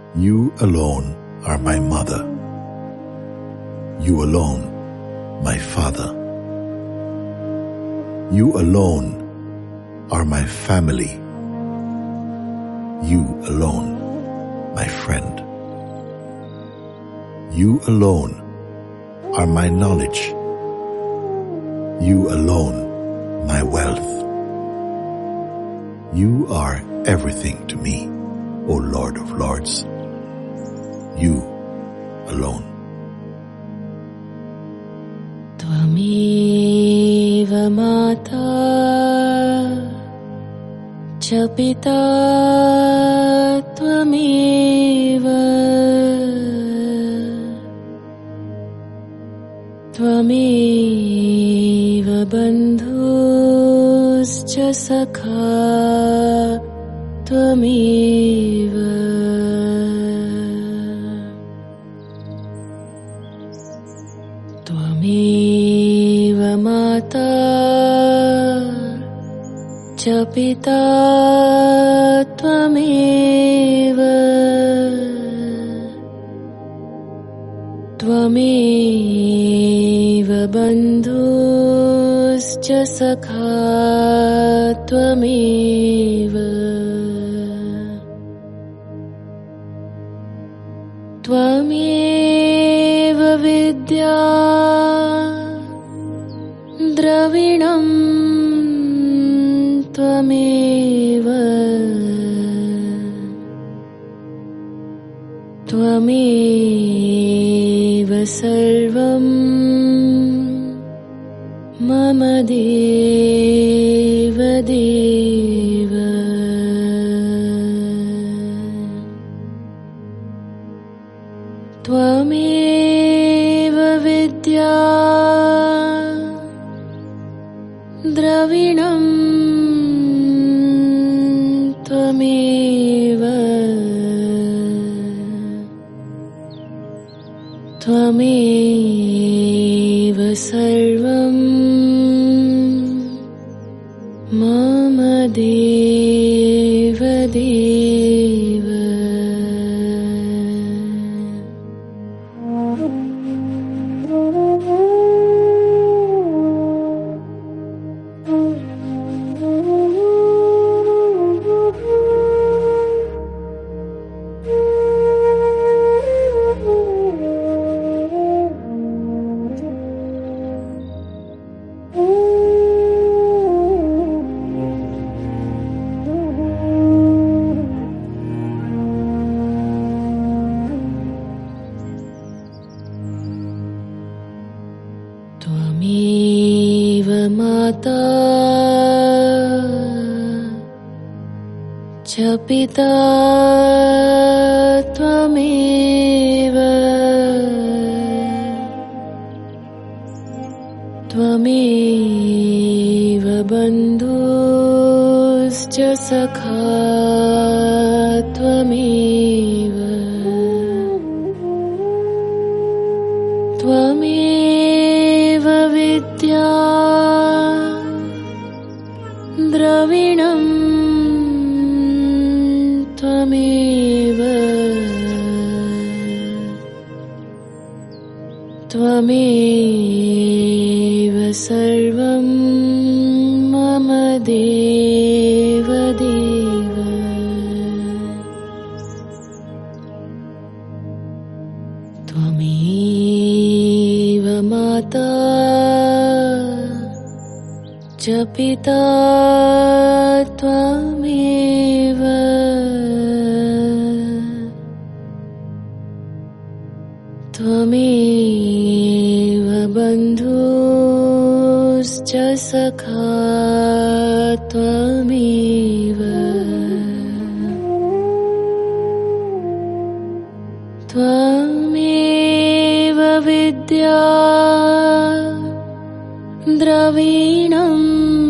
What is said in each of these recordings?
You alone are my mother. You alone my father. You alone are my family. You alone my friend. You alone are my knowledge. You alone my wealth. You are everything to me, O Lord of Lords. You alone. Tvameva mata cha pita tvameva tvameva bandhuscha sakha tvameva Tvameva mata cha pita tvameva tvameva bandhuscha sakha tvameva Tvameva vidya Dravinam Tvameva Tvameva sarvam Mama Deva Deva Tvameva vidya Dravinam Tvameva Tvameva sarvam Mama Deva Deva Tvameva mata cha pita tvameva tvameva bandhuscha sakha tvameva Tvameva vidya Dravinam Tvameva Tvameva sarvam Mama Deva Deva Tvameva mata cha pita tvameva Tvameva bandhuscha sakha tvameva Tvameva vidya Dravinam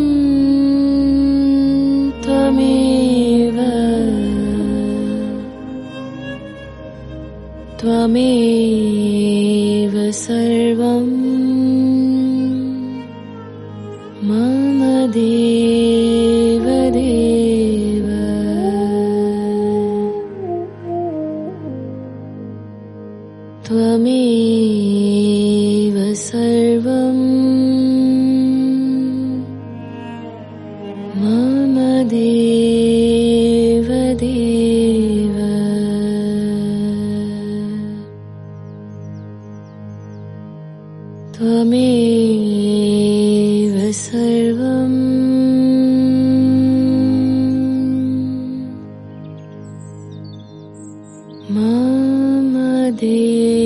Tvameva Tvameva sarvam Mama Deva Deva त्वमेव सर्वम् मम देव देव त्वमेव सर्वम् मम देव